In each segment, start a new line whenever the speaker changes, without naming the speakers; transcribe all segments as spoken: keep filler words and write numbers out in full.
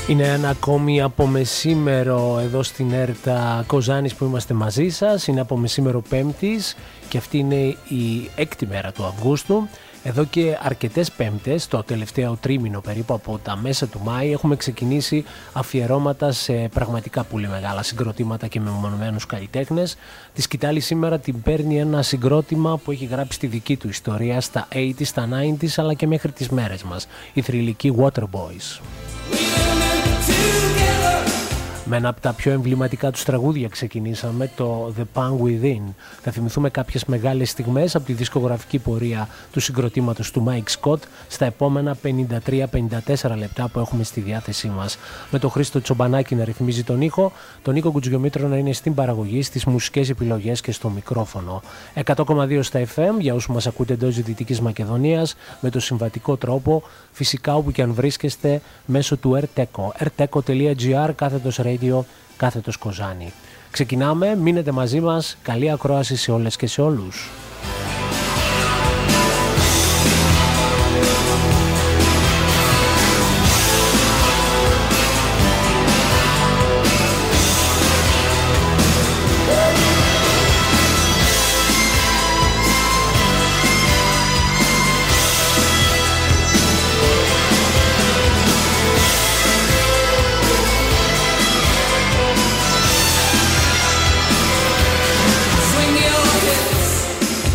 Είναι ένα ακόμη από μεσήμερο εδώ στην ΕΡΤΑ Κοζάνης που είμαστε μαζί σας. Είναι από μεσήμερο Πέμπτης και αυτή είναι η έκτη μέρα του Αυγούστου. Εδώ και αρκετές Πέμπτες, το τελευταίο τρίμηνο περίπου από τα μέσα του Μάη, έχουμε ξεκινήσει αφιερώματα σε πραγματικά πολύ μεγάλα συγκροτήματα και μεμονωμένους καλλιτέχνες. Τη σκητάλη σήμερα την παίρνει ένα συγκρότημα που έχει γράψει τη δική του ιστορία στα ογδόντα, στα ενενήντα αλλά και μέχρι τις μέρες μας. Οι θρυλικοί Waterboys. Με ένα από τα πιο εμβληματικά τους τραγούδια ξεκινήσαμε, το The Pang Within. Θα θυμηθούμε κάποιες μεγάλες στιγμές από τη δισκογραφική πορεία του συγκροτήματος του Mike Scott στα επόμενα πενήντα τρία πενήντα τέσσερα λεπτά που έχουμε στη διάθεσή μας. Με τον Χρήστο Τσομπανάκη να ρυθμίζει τον ήχο, τον Νίκο Κουτζιομήτρο να είναι στην παραγωγή, στις μουσικές επιλογές και στο μικρόφωνο. εκατό κόμμα δύο στα εφ εμ για όσους μας ακούτε εντός Δυτικής Μακεδονίας, με το συμβατικό τρόπο, φυσικά όπου και αν βρίσκεστε, μέσω του ερτέκο, ερτέκο τελεία τζι άρ κάθετος radio, κάθετος Κοζάνη. Ξεκινάμε, μείνετε μαζί μας, καλή ακρόαση σε όλες και σε όλους.
Swing your hips.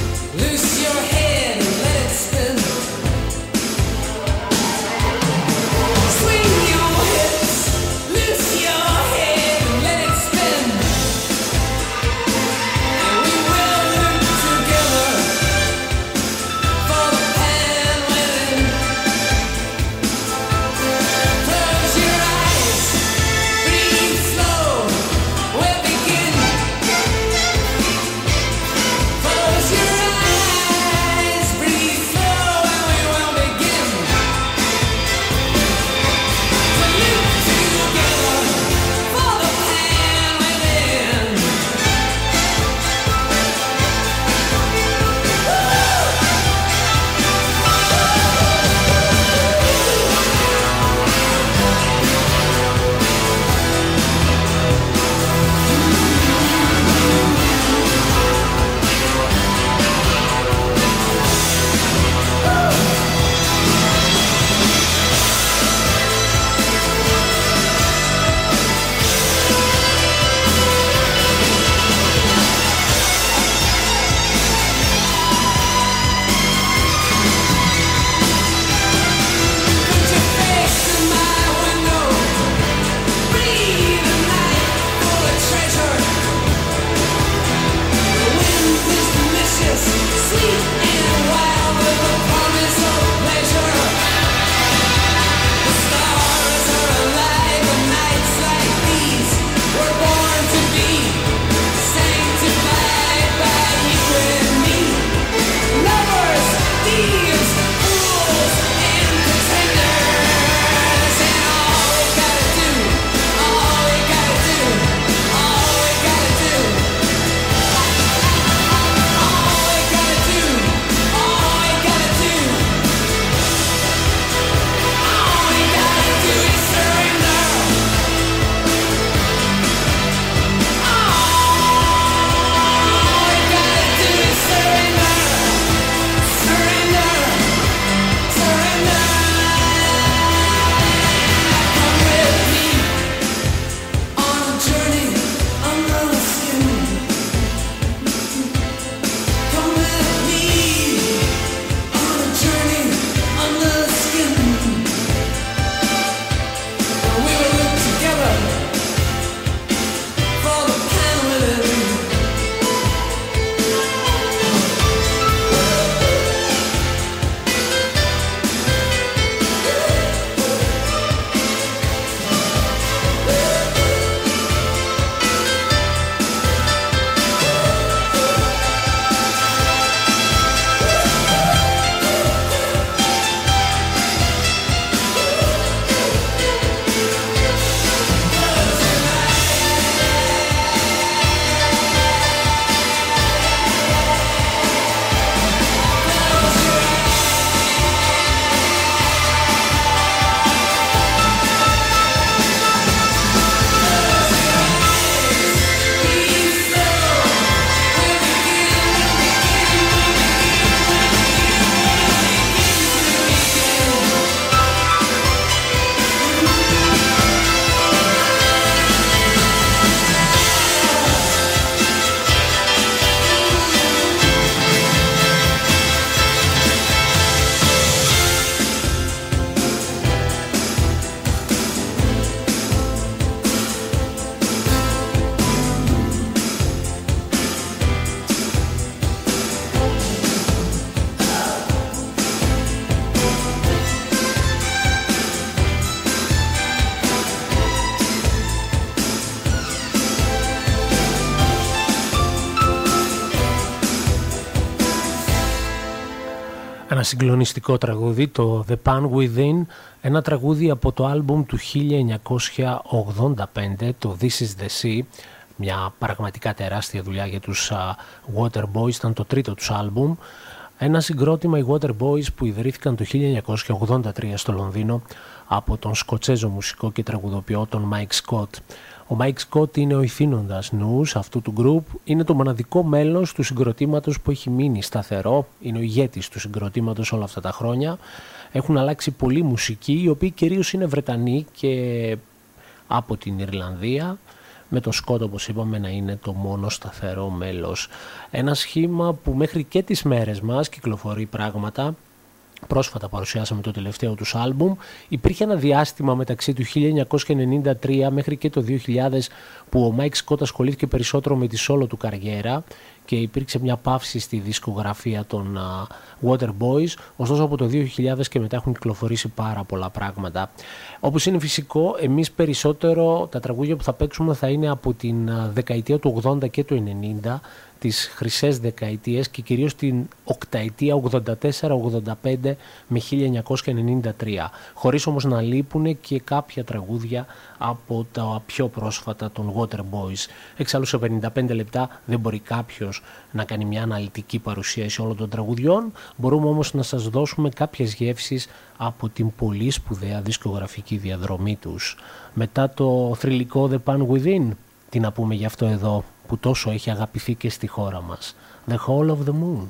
συγκλονιστικό τραγούδι, το The Pan Within, ένα τραγούδι από το άλμπουμ του χίλια εννιακόσια ογδόντα πέντε, το This is the Sea, μια πραγματικά τεράστια δουλειά για τους uh, Waterboys, ήταν το τρίτο τους άλμπουμ. Ένα συγκρότημα, οι Waterboys, που ιδρύθηκαν το χίλια εννιακόσια ογδόντα τρία στο Λονδίνο από τον Σκοτσέζο μουσικό και τραγουδοποιό τον Mike Scott. Ο Mike Scott είναι ο ηθήνοντας νους αυτού του group, είναι το μοναδικό μέλος του συγκροτήματος που έχει μείνει σταθερό, είναι ο ηγέτης του συγκροτήματος όλα αυτά τα χρόνια. Έχουν αλλάξει πολλοί μουσικοί, οι οποίοι κυρίως είναι Βρετανοί και από την Ιρλανδία, με τον Σκότ, όπως είπαμε, να είναι το μόνο σταθερό μέλος. Ένα σχήμα που μέχρι και τις μέρες μας κυκλοφορεί πράγματα. Πρόσφατα παρουσιάσαμε το τελευταίο τους άλμπουμ. Υπήρχε ένα διάστημα μεταξύ του χίλια εννιακόσια ενενήντα τρία μέχρι και το δύο χιλιάδες που ο Mike Scott ασχολήθηκε περισσότερο με τη solo του καριέρα και υπήρξε μια παύση στη δισκογραφία των uh, Waterboys. Ωστόσο από το δύο χιλιάδες και μετά έχουν κυκλοφορήσει πάρα πολλά πράγματα. Όπως είναι φυσικό, εμείς περισσότερο τα τραγούδια που θα παίξουμε θα είναι από την uh, δεκαετία του ογδόντα και του ενενήντα, τις χρυσές δεκαετίες και κυρίως την οκταετία ογδόντα τέσσερα ογδόντα πέντε με χίλια εννιακόσια ενενήντα τρία, χωρίς όμως να λείπουν και κάποια τραγούδια από τα πιο πρόσφατα των Waterboys. Εξάλλου σε πενήντα πέντε λεπτά δεν μπορεί κάποιος να κάνει μια αναλυτική παρουσίαση όλων των τραγουδιών, μπορούμε όμως να σας δώσουμε κάποιες γεύσεις από την πολύ σπουδαία δισκογραφική διαδρομή τους. Μετά το θρυλικό The Pan Within, τι να πούμε γι' αυτό εδώ που τόσο έχει αγαπηθεί και στη χώρα μας, The Hall of the Moon.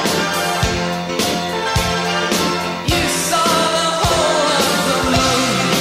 You saw the whole of the moon.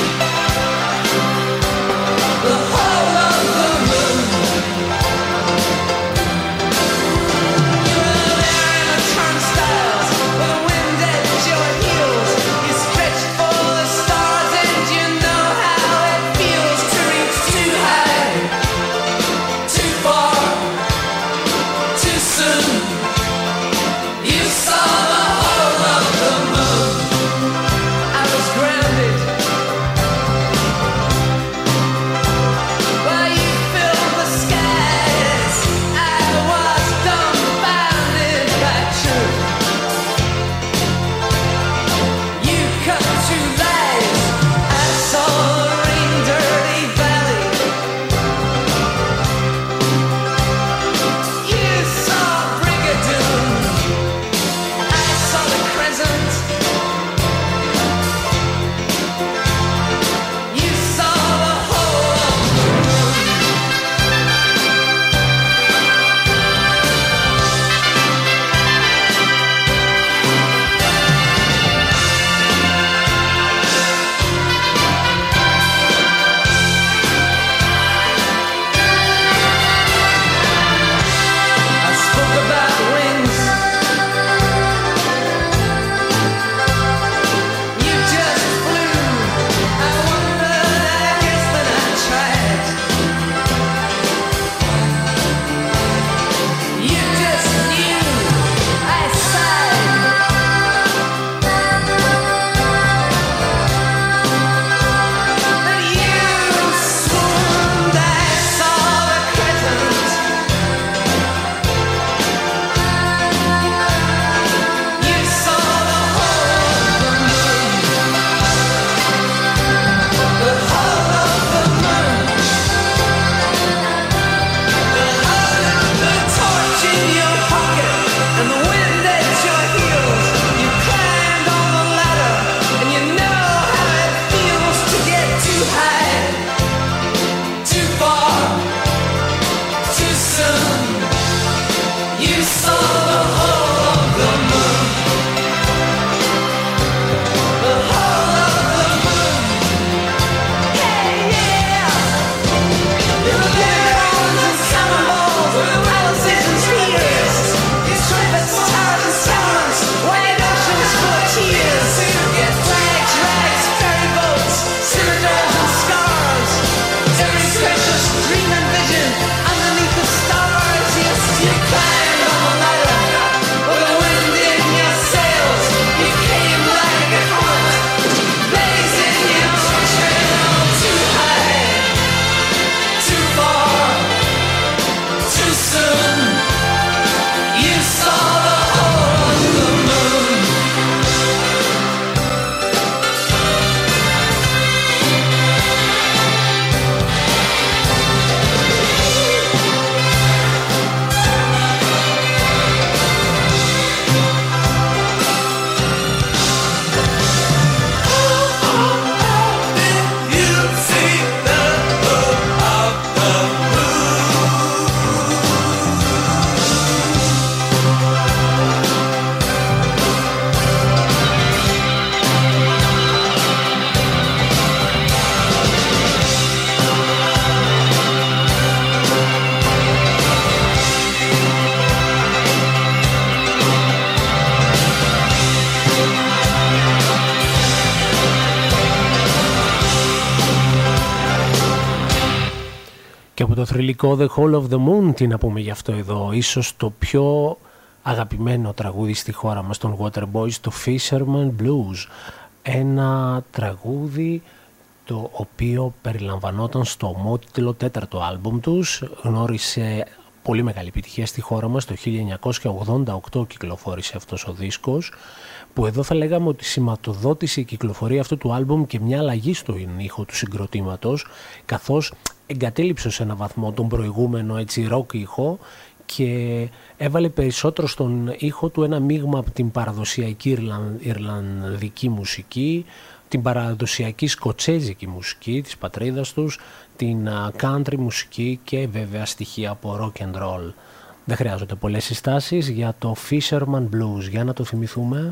Και από το θρυλικό The Hall of the Moon, τι να πούμε γι' αυτό εδώ, ίσως το πιο αγαπημένο τραγούδι στη χώρα μας των Waterboys, το Fisherman Blues. Ένα τραγούδι το οποίο περιλαμβανόταν στο ομότιτλο τέταρτο άλμπουμ τους, γνώρισε πολύ μεγάλη επιτυχία στη χώρα μας, το χίλια εννιακόσια ογδόντα οκτώ κυκλοφόρησε αυτός ο δίσκος, που εδώ θα λέγαμε ότι σηματοδότησε η κυκλοφορία αυτού του άλμπουμ και μια αλλαγή στον ήχο του συγκροτήματος, καθώς εγκατέλειψε σε ένα βαθμό τον προηγούμενο έτσι ροκ ήχο και έβαλε περισσότερο στον ήχο του ένα μείγμα από την παραδοσιακή Ιρλανδική μουσική, την παραδοσιακή σκοτσέζικη μουσική της πατρίδας τους, την country μουσική και βέβαια στοιχεία από rock and roll. Δεν χρειάζονται πολλές συστάσεις για το Fisherman Blues. Για να το θυμηθούμε.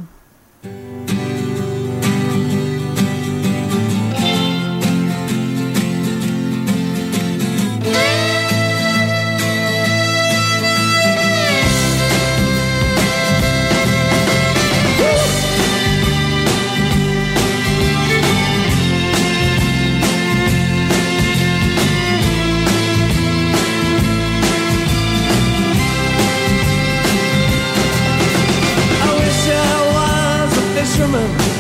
Fisherman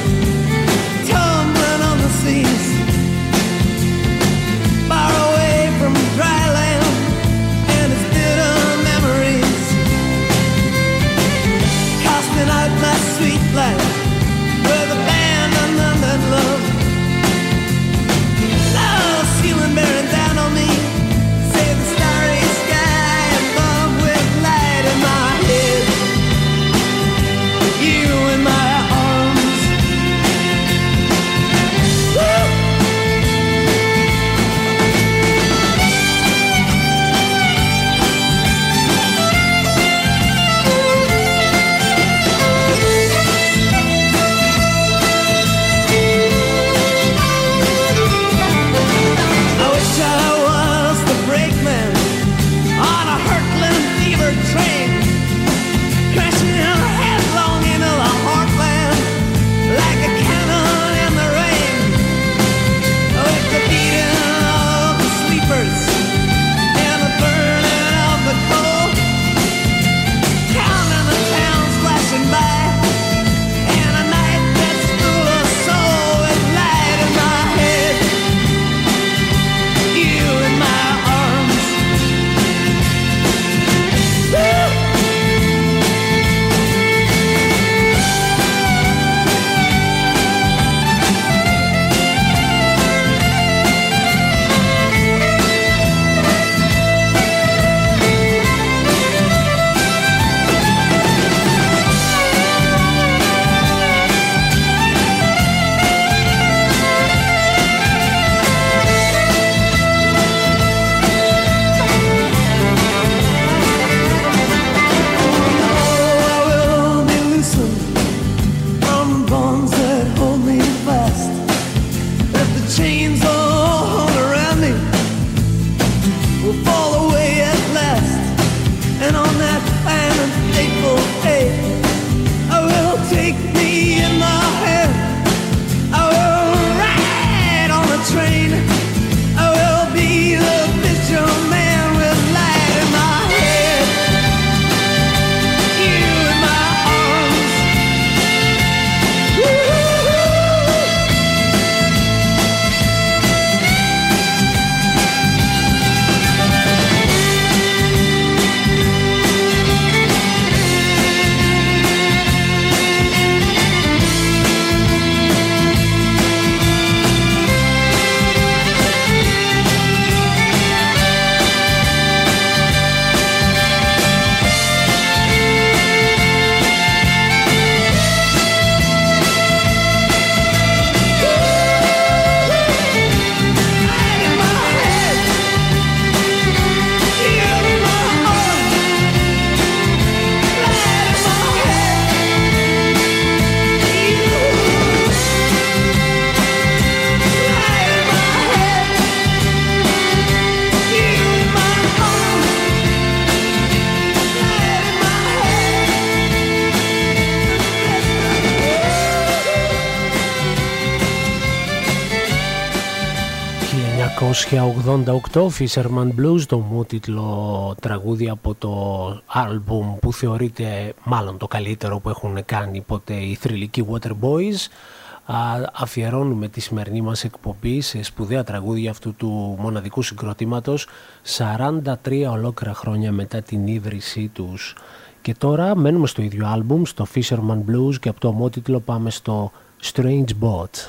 εννιακόσια ογδόντα οκτώ Fisherman Blues, το μου τίτλο τραγούδι από το άλμπουμ που θεωρείται μάλλον το καλύτερο που έχουν κάνει ποτέ οι θρυλικοί Waterboys. Αφιερώνουμε τη σημερινή μας εκπομπή σε σπουδαία τραγούδια αυτού του μοναδικού συγκροτήματος σαράντα τρία ολόκληρα χρόνια μετά την ίδρυσή τους. Και τώρα μένουμε στο ίδιο άλμπουμ, στο Fisherman Blues, και από το ομότιτλο πάμε στο Strange Boat.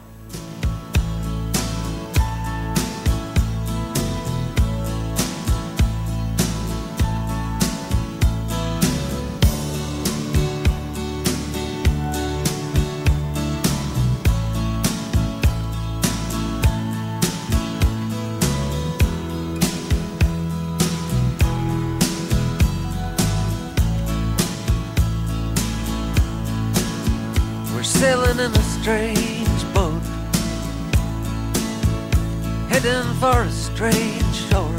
Sailing in a strange boat, heading for a strange shore.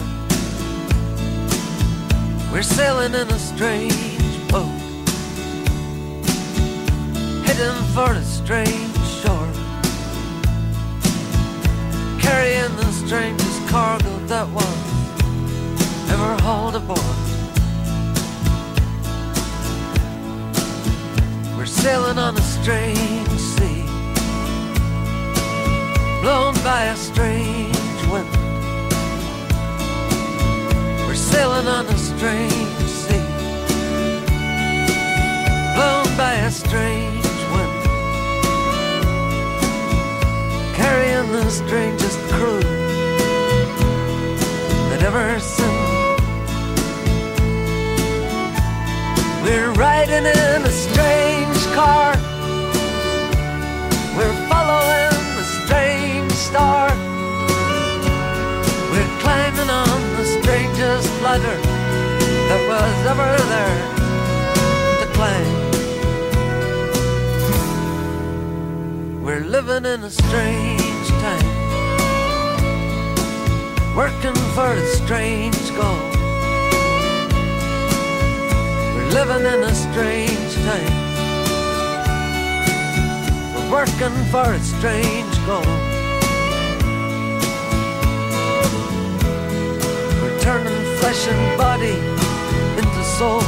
We're sailing in a strange boat, heading for a strange shore, carrying the strangest cargo that was ever hauled aboard. We're sailing on a strange sea, blown by a strange wind. We're sailing on a strange sea, blown by a strange wind, carrying the strangest crew that ever sinned. We're riding in a strange car, we're following the strange star, we're climbing on the strangest ladder that was ever there to climb. We're living in a strange time, working for a strange goal. Living in a strange time, we're working for a strange goal. We're turning flesh and body into soul.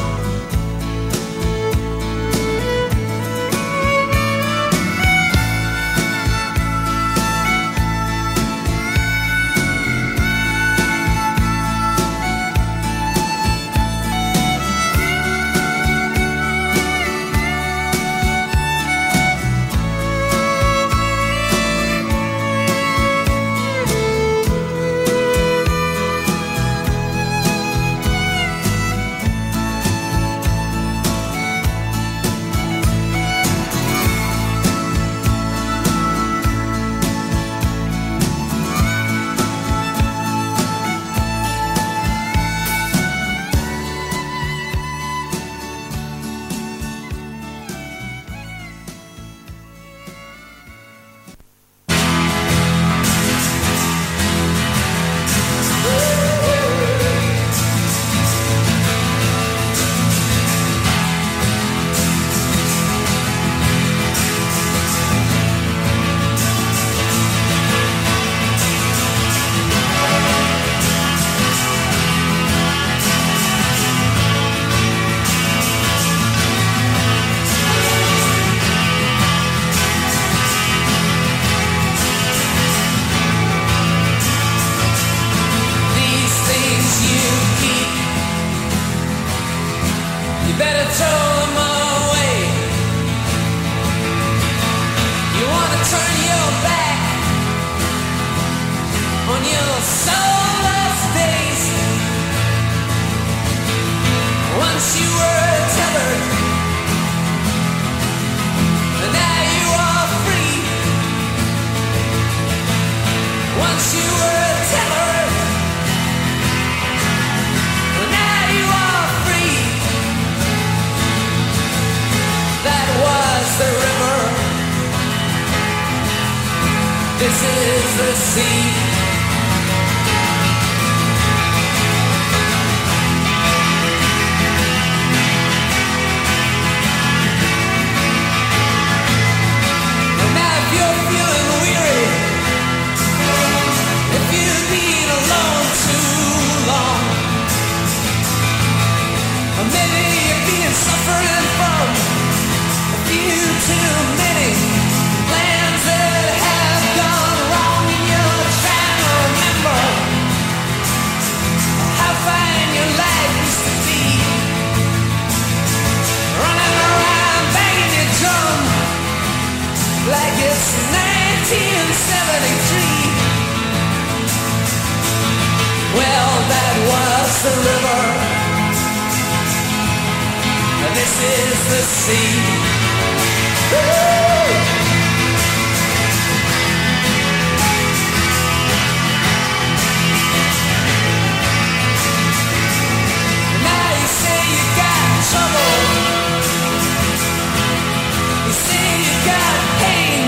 This is the sea. And now if you're feeling weary, if the river, and this is the sea. Woo! Now you say you got trouble, you say you got pain,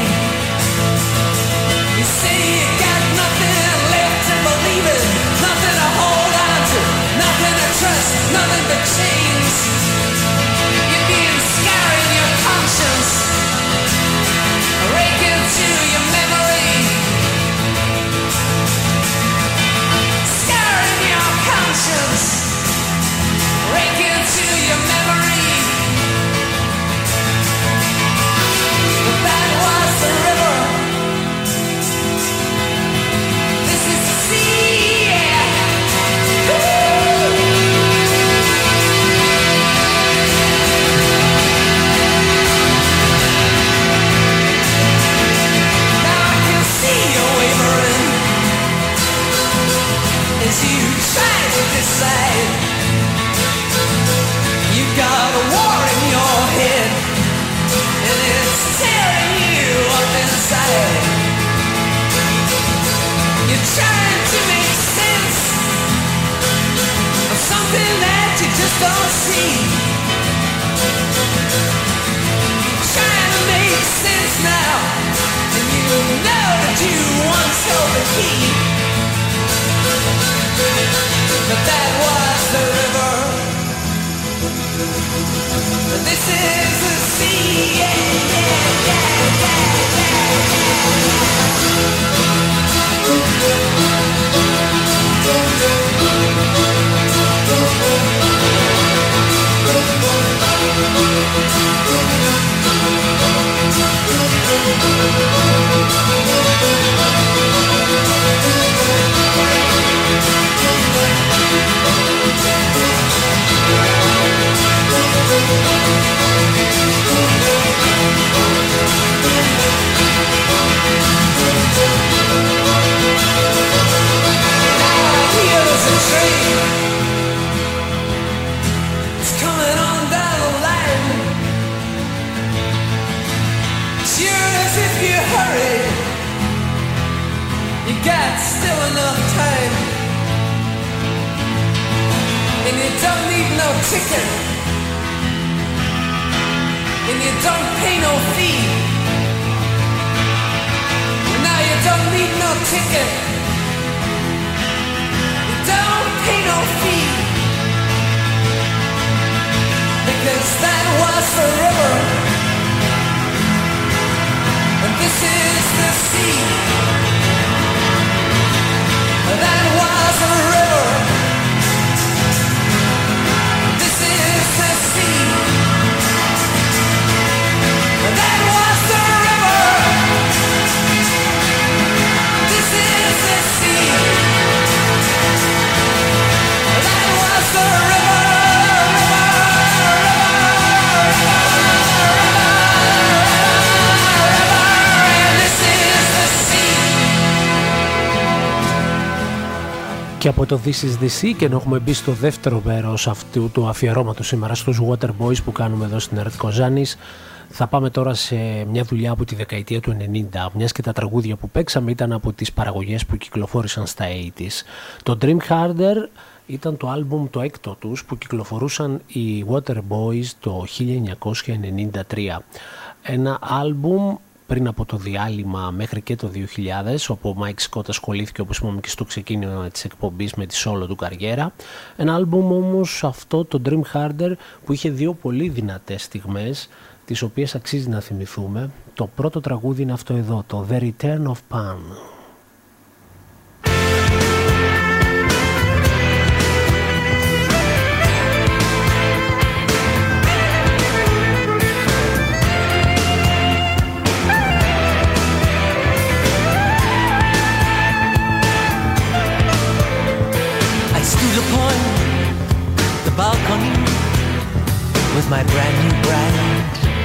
you say you got nothing left to believe in, nothing to hold on to, nothing to trust, nothing but chains. You're being scarring your conscience, raking to your memory, scarring your conscience, raking to your memory. But that was the river. This is the sea, yeah. Woo! Now I can see you wavering as you try to decide. You got a war in your head, and it's tearing you up inside. You're trying to make sense of something that you just don't see. Trying to make sense now, and you know that you once held the key. But that was the river. And this is the sea, yeah, yeah, yeah, yeah, still enough time, and you don't need no ticket, and you don't pay no fee. Now you don't need no ticket, you don't pay no fee, because that was the river, and this is the sea. That was a river. This is the sea. That was the river. This is the sea. That was the river. And this is the sea.
Και από το This is the Sea, και ενώ έχουμε μπει στο δεύτερο μέρος αυτού του αφιερώματος σήμερα στους Water Boys που κάνουμε εδώ στην Ερτ Κοζάνης, θα πάμε τώρα σε μια δουλειά από τη δεκαετία του ενενήντα, μιας και τα τραγούδια που παίξαμε ήταν από τις παραγωγές που κυκλοφόρησαν στα ογδόντα. Το Dream Harder ήταν το άλμπουμ το έκτο τους που κυκλοφορούσαν οι Water Boys το χίλια εννιακόσια ενενήντα τρία. Ένα άλμπουμ πριν από το διάλειμμα μέχρι και το δύο χιλιάδες, όπου ο Mike Scott ασχολήθηκε, όπως είπαμε και στο ξεκίνημα της εκπομπής, με τη solo του καριέρα. Ένα άλμπουμ όμως αυτό, το Dream Harder, που είχε δύο πολύ δυνατές στιγμές, τις οποίες αξίζει να θυμηθούμε. Το πρώτο τραγούδι είναι αυτό εδώ, το The Return of Pan.
Balcony with my brand new bride.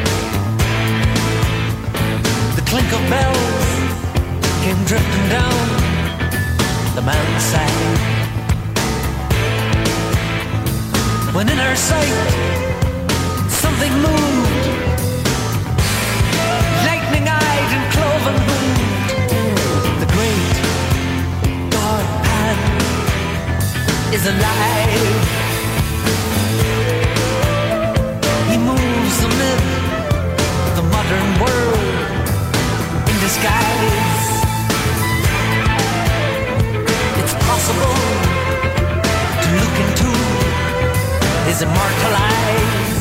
The clink of bells came drifting down the mountainside. when in her sight something moved, lightning-eyed and cloven-hooved. The great God Pan is alive. He moves amid the modern world in disguise. It's possible to look into his immortal eyes.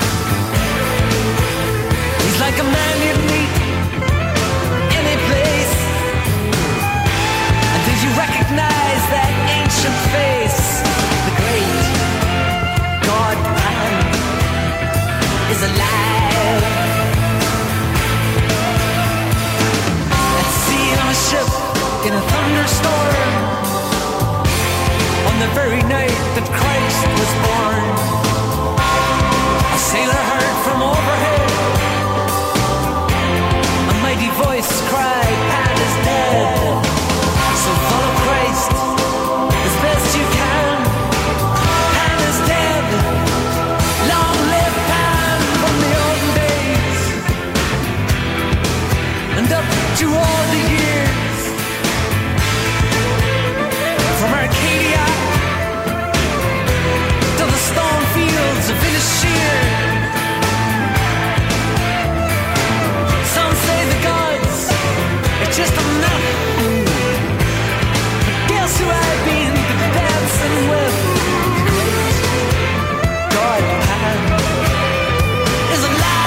He's like a man you'd meet any place. And did you recognize that ancient face? The great God Pan is alive. At sea on a ship in a thunderstorm, on the very night that Christ was born, a sailor heard from overhead a mighty voice cry, Pan is dead. So follow Christ as best you can. Pan is dead. Long live Pan from the olden days, and up to all the years, from Arcadia to the stone fields of Inisheer. Some say the gods are just enough. But guess who I've been dancing with? The great God Pan is alive.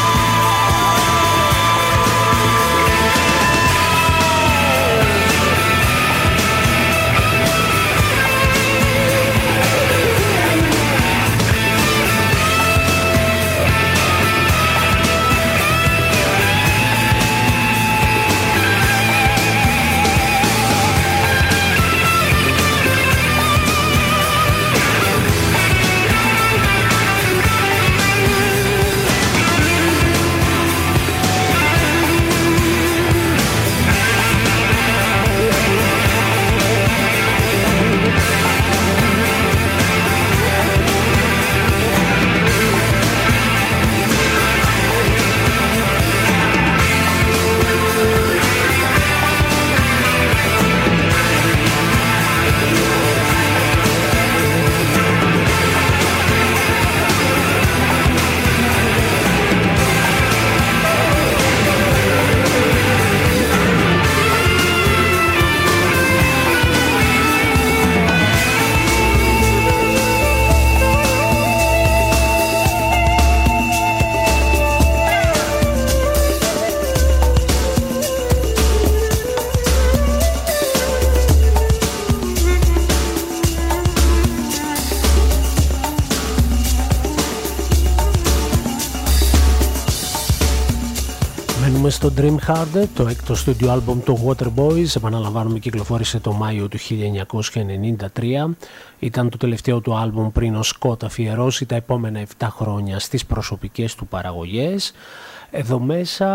Στο Dream Harder, το έκτο studio album του Waterboys, επαναλαμβάνουμε, κυκλοφόρησε το Μάιο του χίλια εννιακόσια ενενήντα τρία. Ήταν το τελευταίο του album πριν ο Σκότ αφιερώσει τα επόμενα επτά χρόνια στις προσωπικές του παραγωγές. Εδώ μέσα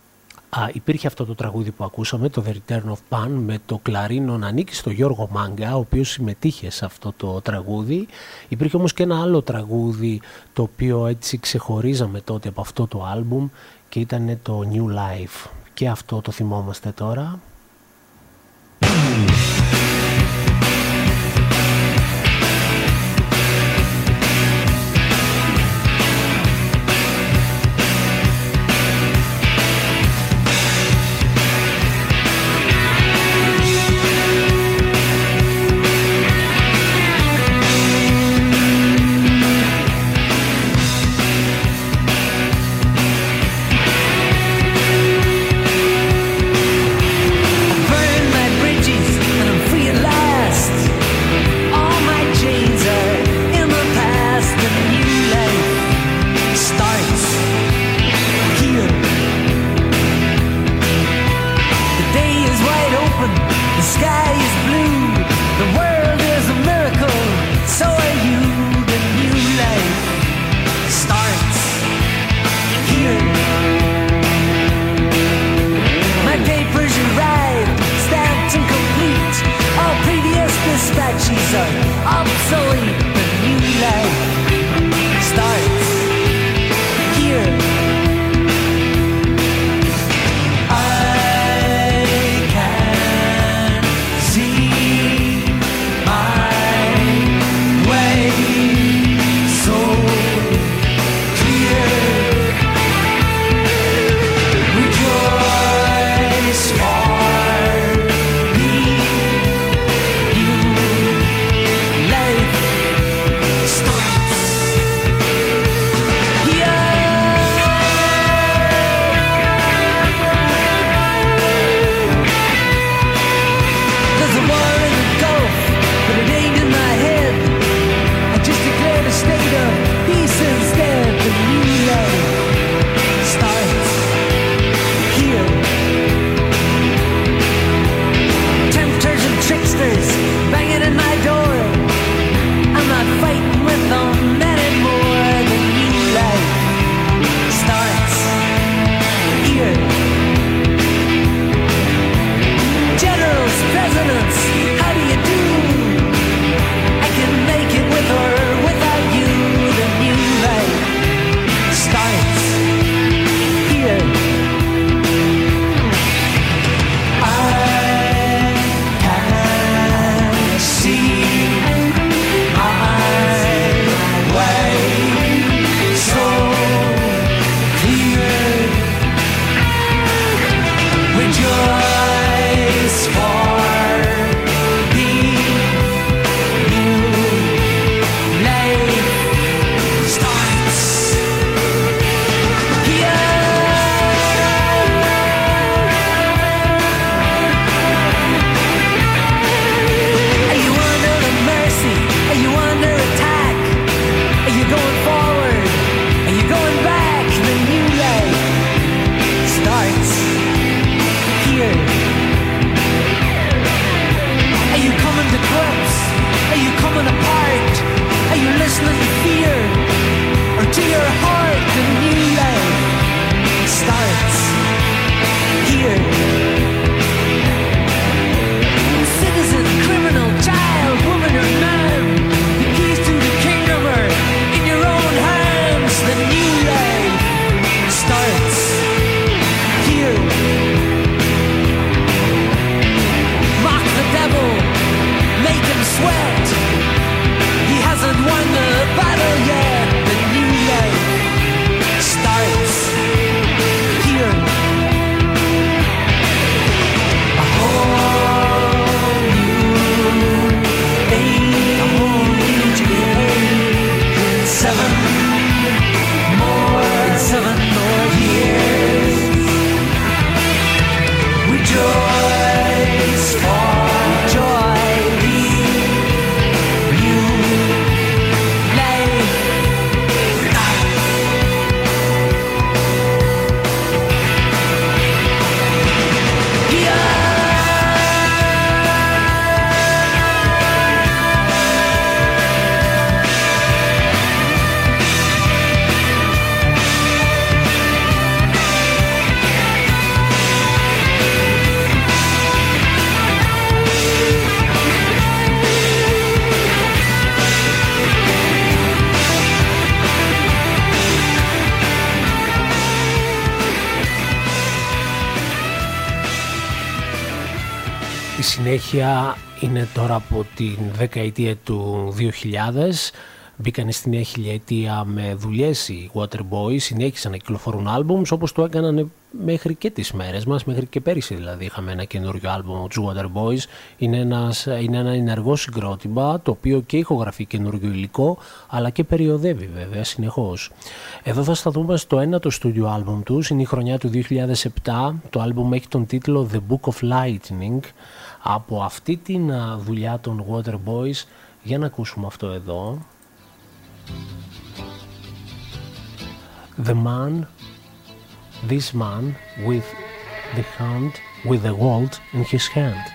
α, υπήρχε αυτό το τραγούδι που ακούσαμε, το The Return of Pan, με το κλαρίνο να ανήκει στο Γιώργο Μάγκα, ο οποίος συμμετείχε σε αυτό το τραγούδι. Υπήρχε όμως και ένα άλλο τραγούδι το οποίο έτσι ξεχωρίζαμε τότε από αυτό το album, και ήταν το New Life, και αυτό το θυμόμαστε τώρα. dispatches are obsolete. The new life συνέχεια είναι τώρα από την δεκαετία του δύο χιλιάδες. Μπήκαν στη νέα χιλιετία με δουλειές οι Waterboys, συνέχισαν να κυκλοφορούν άλμπουμς όπως το έκαναν μέχρι και τις μέρες μας, μέχρι και πέρυσι δηλαδή είχαμε ένα καινούριο άλμπουμ τους Waterboys. Είναι, ένας, είναι ένα ενεργό συγκρότημα το οποίο και ηχογραφεί καινούριο υλικό αλλά και περιοδεύει βέβαια συνεχώς. Εδώ θα σταθούμε στο ένατο στούντιο άλμπουμ τους, είναι η χρονιά του δύο χιλιάδες επτά, το άλμπουμ έχει τον τίτλο The Book of Lightning. Από αυτή την δουλειά των Waterboys, για να ακούσουμε αυτό εδώ. The man, this man with the hand, with the world in his hand.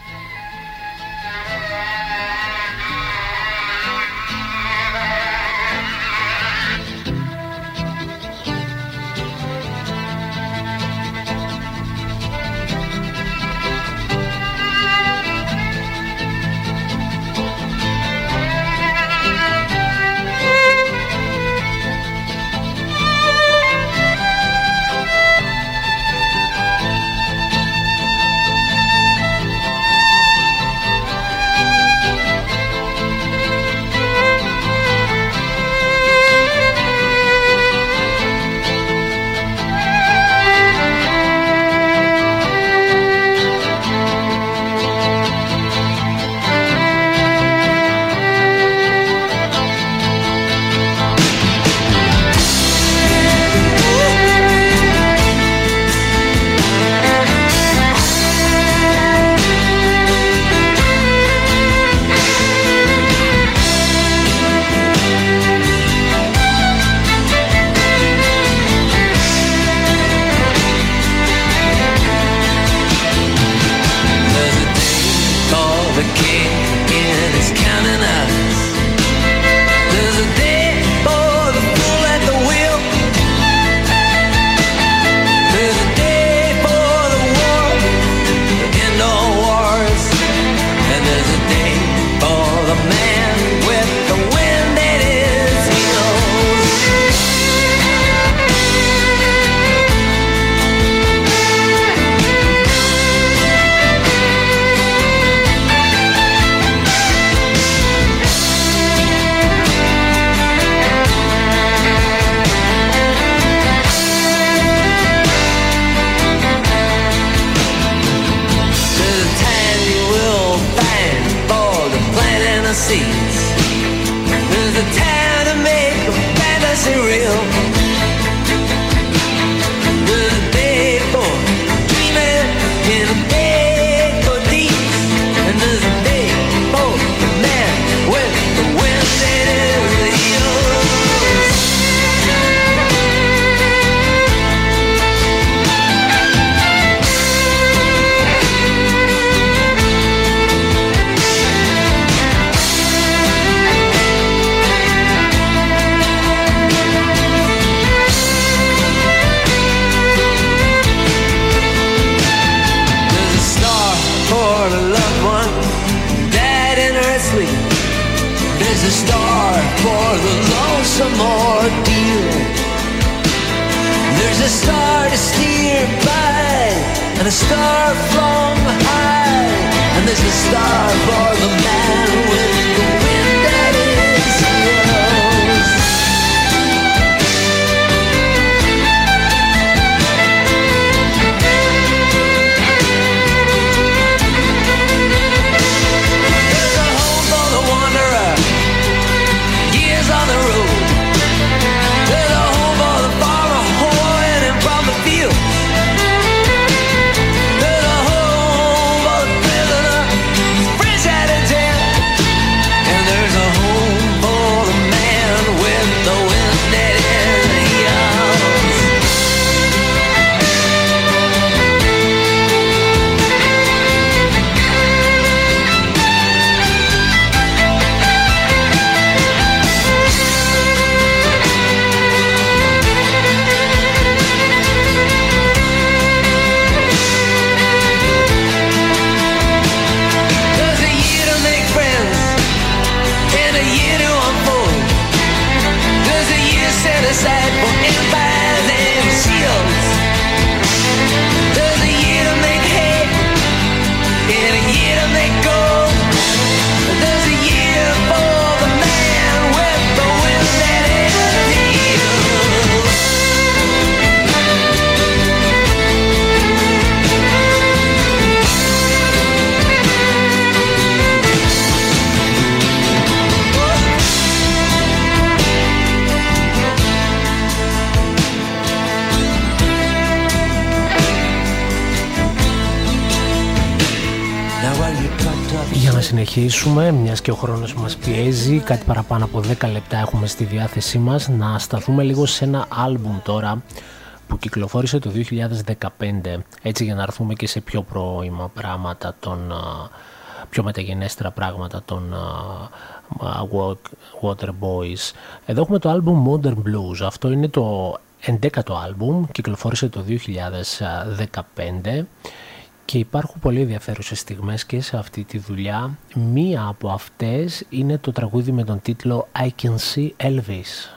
Friends
συνεχίσουμε, μιας και ο χρόνος μας πιέζει, κάτι παραπάνω από δέκα λεπτά έχουμε στη διάθεσή μας, να σταθούμε λίγο σε ένα άλμπουμ τώρα που κυκλοφόρησε το δύο χιλιάδες δεκαπέντε, έτσι για να έρθουμε και σε πιο πρώιμα πράγματα, των, πιο μεταγενέστερα πράγματα των Water Boys. Εδώ έχουμε το άλμπουμ Modern Blues, αυτό είναι το ενδέκατο άλμπουμ, κυκλοφόρησε το δύο χιλιάδες δεκαπέντε. Και υπάρχουν πολύ ενδιαφέρουσες στιγμές και σε αυτή τη δουλειά. Μία από αυτές είναι το τραγούδι με τον τίτλο I Can See Elvis.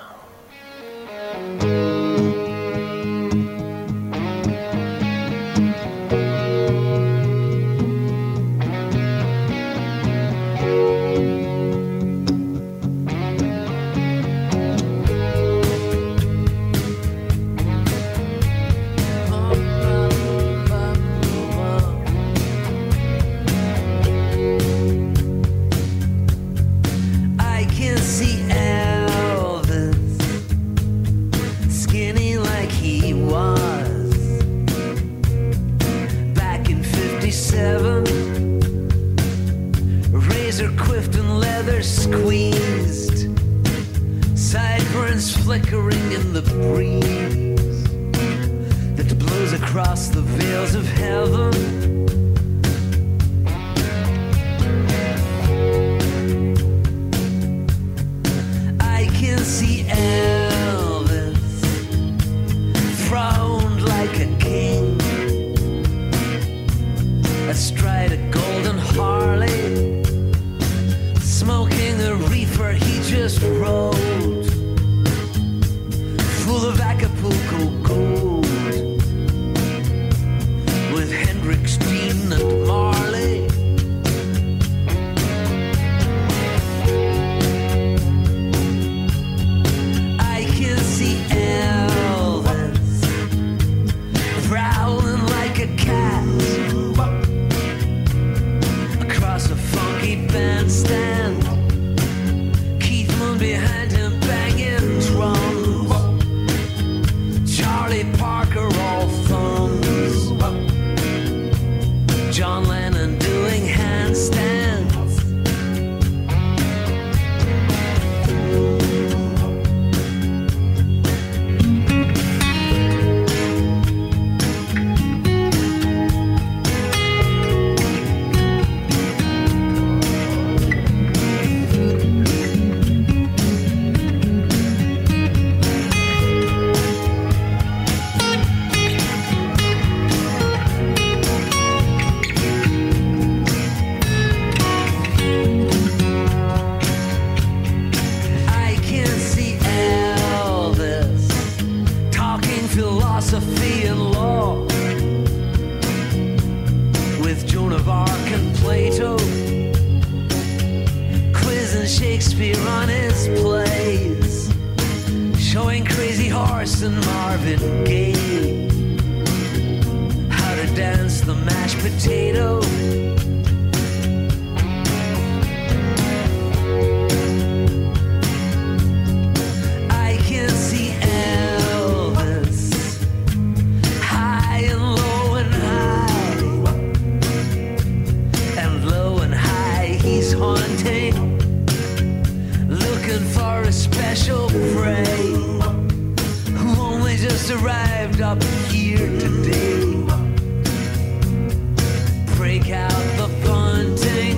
Flickering in the breeze that blows across the veils of heaven. I can see Elvis throned like a king astride a golden Harley, smoking a reefer he just rolled, full of Acapulco gold, with Hendrix, Dean and Marley. I can see Elvis prowling like a cat across a funky bandstand, Keith Moon behind him banging drums, Charlie Parker all thumbs, John Lennon doing handstands. Philosophy and law with Joan of Arc and Plato, quizzing Shakespeare on his plays, showing Crazy Horse and Marvin Gaye how to dance the mashed potato. I can see haunting, looking for a special prey who only just arrived up here today. Break out the bunting.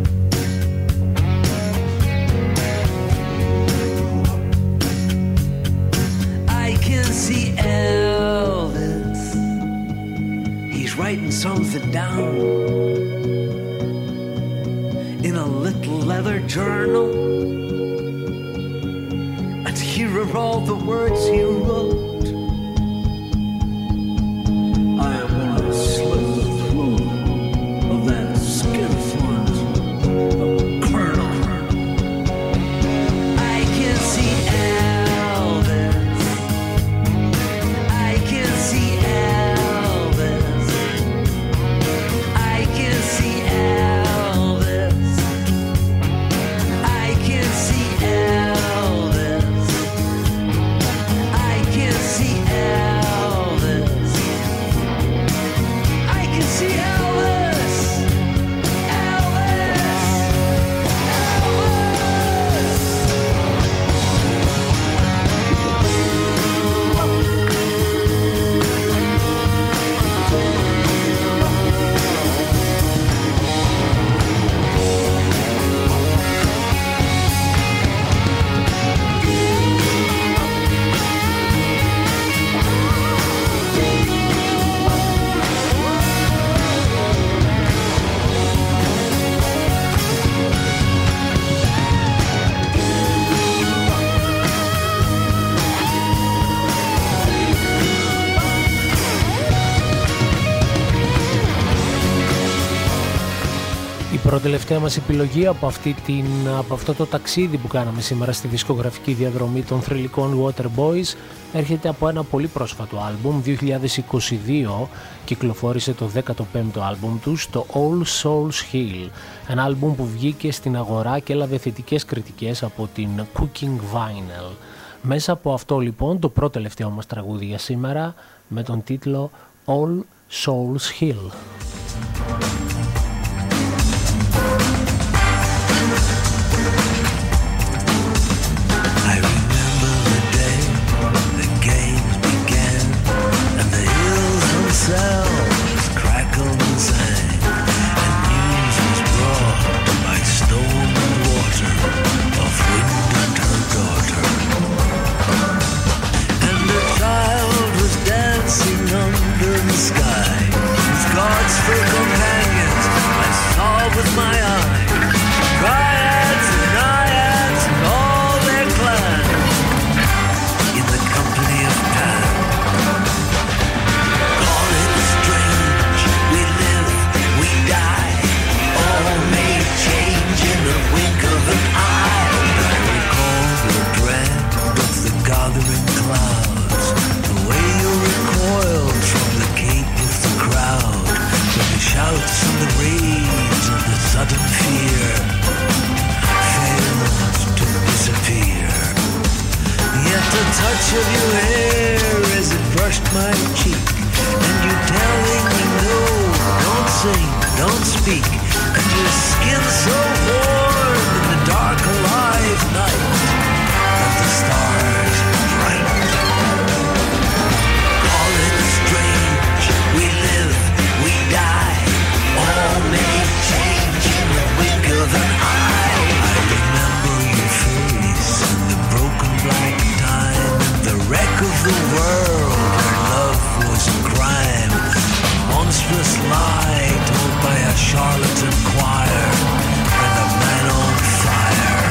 I can see Elvis, he's writing something down in a little leather journal, and here are all the words he wrote. I am gonna slit the throat of that skinflint colonel. I can see Elvis, I can see Elvis, I can see Elvis, I can see Elvis, I can see
Προτελευταία μας επιλογή από, αυτή την, από αυτό το ταξίδι που κάναμε σήμερα στη δισκογραφική διαδρομή των θρυλικών Waterboys έρχεται από ένα πολύ πρόσφατο άλμπουμ. δύο χιλιάδες είκοσι δύο κυκλοφόρησε το δέκατο πέμπτο άλμπουμ τους, το All Souls Hill, ένα άλμπουμ που βγήκε στην αγορά και έλαβε θετικές κριτικές από την Cooking Vinyl. Μέσα από αυτό λοιπόν το πρώτο τελευταίο μας τραγούδι για σήμερα με τον τίτλο All Souls Hill.
Bells crackled and sang, and news was brought by stone and water of wind and her daughter. And a child was dancing under the sky with God's full companions. I saw with my eyes dryads and naiads and all their clan in the company of Pan. Gathering clouds, the way you recoiled from the cape of the crowd, when the shouts and the rage and the sudden fear failed to disappear. Yet the touch of your hair as it brushed my cheek, and you telling me no, don't sing, don't speak, and your skin so warm in the dark alive night, and the stars bright. Call it strange, we live, we die, all may change in the wink of an eye. I remember your face and the broken black time, and the wreck of the world where love was a crime, a monstrous lie told by a charlatan choir, and a man on fire.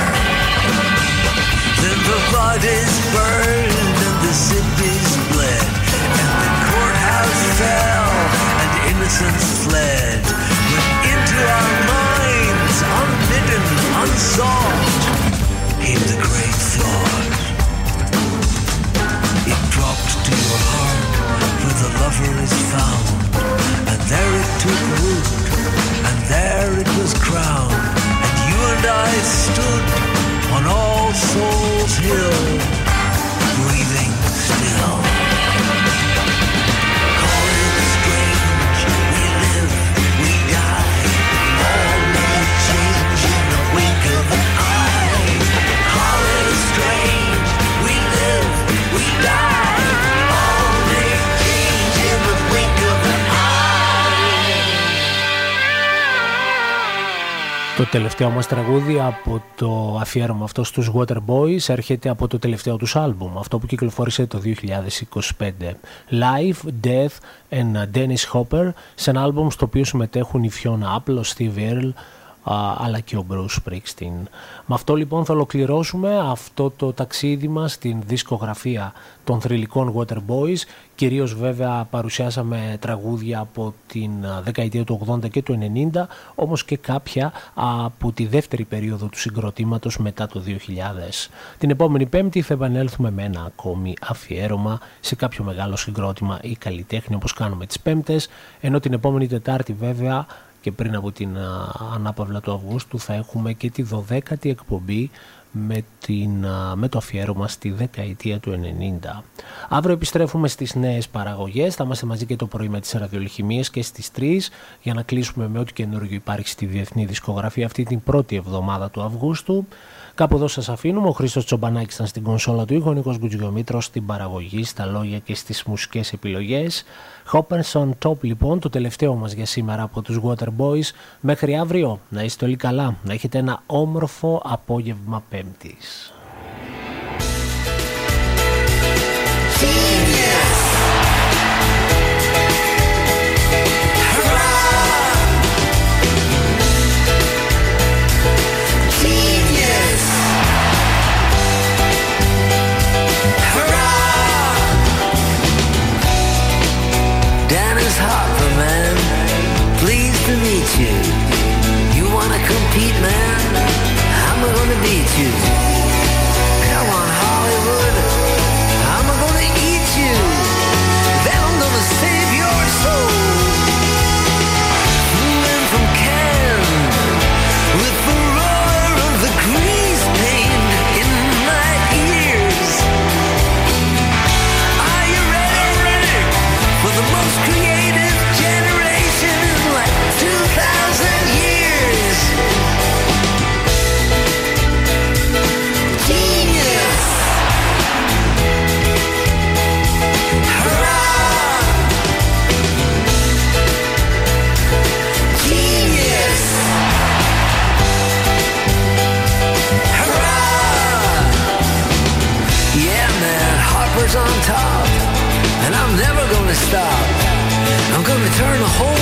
Then the bodies burned and the cities bled, and the courthouse fell and innocence fled. But into our minds, unbidden, unsought, came the great thought. It dropped to your heart where the lover is found, and there it took root, and there it was crowned, and you and I stood on All Souls Hill, breathing still. Call it strange, we live, we die, all may change in the wink of an eye. Call it strange, we live, we die, all may change in the wink of an eye.
Το τελευταίο μας τραγούδι από το αφιέρωμα αυτό στους Waterboys έρχεται από το τελευταίο τους άλμπουμ, αυτό που κυκλοφόρησε το δύο χιλιάδες είκοσι πέντε. Life, Death and Dennis Hopper, σε ένα άλμπουμ στο οποίο συμμετέχουν η Fiona Apple, ο Steve Earle, αλλά και ο Bruce Springsteen. Με αυτό λοιπόν θα ολοκληρώσουμε αυτό το ταξίδι μας στην δισκογραφία των θρυλικών Waterboys. Κυρίως βέβαια παρουσιάσαμε τραγούδια από την δεκαετία του ογδόντα και του ενενήντα, όμως και κάποια από τη δεύτερη περίοδο του συγκροτήματος μετά το δύο χιλιάδες. Την επόμενη Πέμπτη θα επανέλθουμε με ένα ακόμη αφιέρωμα σε κάποιο μεγάλο συγκρότημα ή καλλιτέχνη, όπως κάνουμε τις Πέμπτες, ενώ την επόμενη Τετάρτη βέβαια και πριν από την α, ανάπαυλα του Αυγούστου θα έχουμε και τη δωδέκατη εκπομπή με, την, α, με το αφιέρωμα στη δεκαετία του ενενήντα. Αύριο επιστρέφουμε στις νέες παραγωγές, θα είμαστε μαζί και το πρωί με τις ραδιολιχημίες και στις τρεις για να κλείσουμε με ό,τι καινούργιο υπάρχει στη διεθνή δισκογραφία αυτή την πρώτη εβδομάδα του Αυγούστου. Κάπου εδώ σας αφήνουμε, ο Χρήστος Τσομπανάκης ήταν στην κονσόλα του ήχου, ο Νίκος Γκουτζιομήτρος στην παραγωγή, στα λόγια και στις μουσικές επιλογές. Hoppers on Top λοιπόν, το τελευταίο μας για σήμερα από τους Waterboys. Μέχρι αύριο, να είστε όλοι καλά, να έχετε ένα όμορφο απόγευμα Πέμπτης.
Hopper, man, pleased to meet you. You wanna you. Come on, Hollywood, I'm gonna eat you. Then I'm gonna save your soul. Fooling from Cannes with the roar of the grease paint in my ears. Are you ready, ready for the most creative generation in like two thousand years? Genius! Hurrah! Genius! Hurrah! Yeah, man, Harper's on top, and I'm never gonna stop. I'm gonna turn the whole